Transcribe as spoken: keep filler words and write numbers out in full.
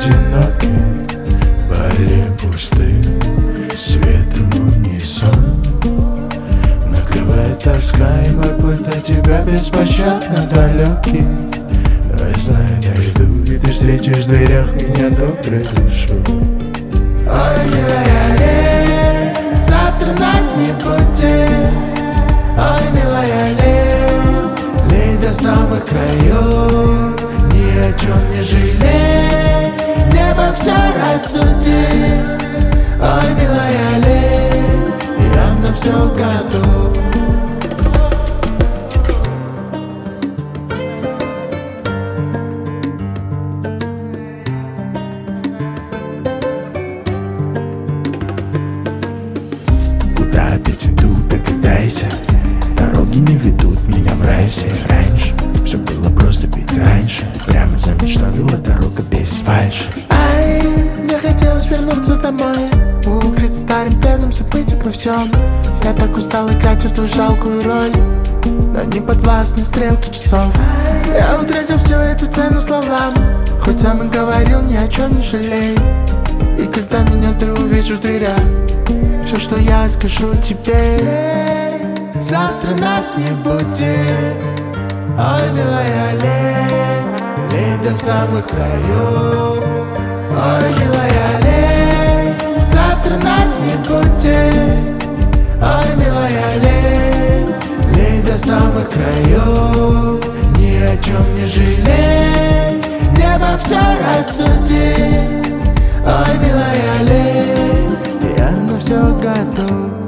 одинокий, поле пустым, светом унисон. Накрывает тоска, и мой путь до тебя беспощадно далекий. А знаю, найду, и ты встретишь в дверях меня доброй душой. Ой, милая лень, завтра нас не будет. Ой, милая лень, лей до самых краев, ни о чем не жалей, небо все рассудит. Ой, милая лень, я на все готов. Куда опять иду, догадайся, дороги не ведут меня в рай все. Раньше все было просто, ведь раньше прямо за мечтовила дорога без фальши. Ай, мне хотелось вернуться домой, укрыть старым пледом, забыть обо всем. Я так устал играть эту жалкую роль, но не подвластны стрелки часов. Я утратил всю эту цену словам, хоть сам и говорил, ни о чем не жалей. И когда меня ты увидишь в дверях, все, что я скажу тебе: завтра нас не будет. Ой, милая лень, лень до самых краев. Ой, милая лень, завтра нас не будет. Ой, милая лень, лень до самых краев, ни о чем не жалей, небо все рассудит. Ой, милая лень, я на все готов.